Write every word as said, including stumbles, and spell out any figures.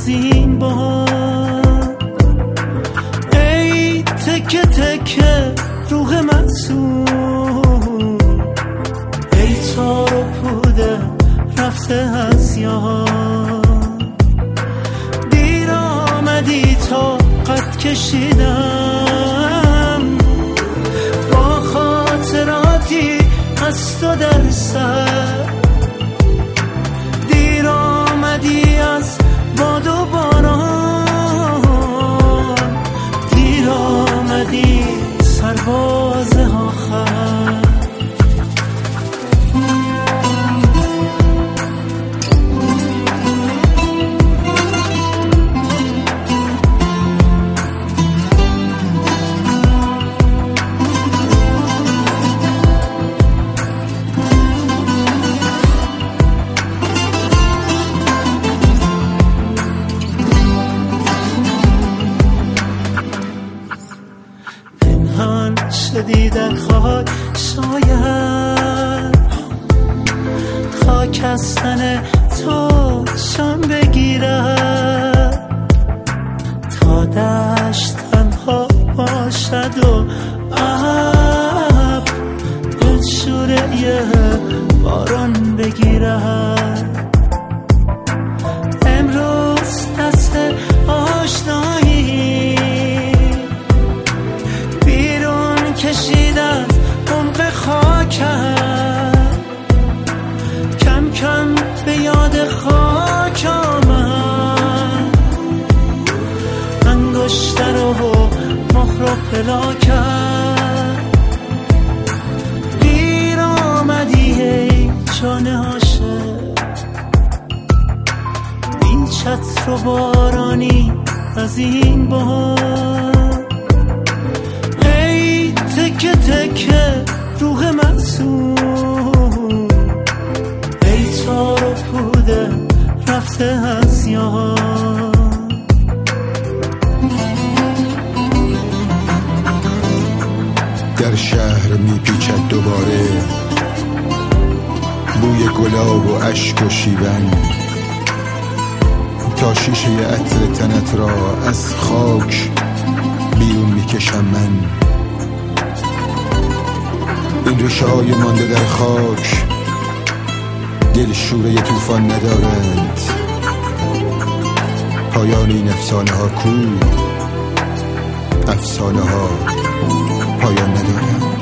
از این بار. ای تکه تکه روح معصوم، ای تار و پوده رفته از یاد. دیر آمدی تا قد کشیدم با خاطراتی از تو در سر. دیر آمدی از باد و باران، دیر آمدی سرباز آخر. شدی در خاک شاید خاکستن تو شم بگیرد تا دشت تنها باشد و ابر دلشوره باران بگیرد. امروز دست آشنایی کشید از عمق خاکم، کم کم به یاد خاک آمد. انگشتر و مهر و پلاکم. دیر آمدی ای جان عاشق، این چتر و بارانی از این بار. تکه تکه روح معصوم، ای تار و پوده رفته از یاد. در شهر میپیچد دوباره بوی گلاب و اشک و شیون، تا شیشه عطر تنت را از خاک بیرون میکشم من. این ریشه های مانده در خاک دل شوره طوفان ندارند. پایان این افسانه ها کو؟ افسانه ها پایان ندارند.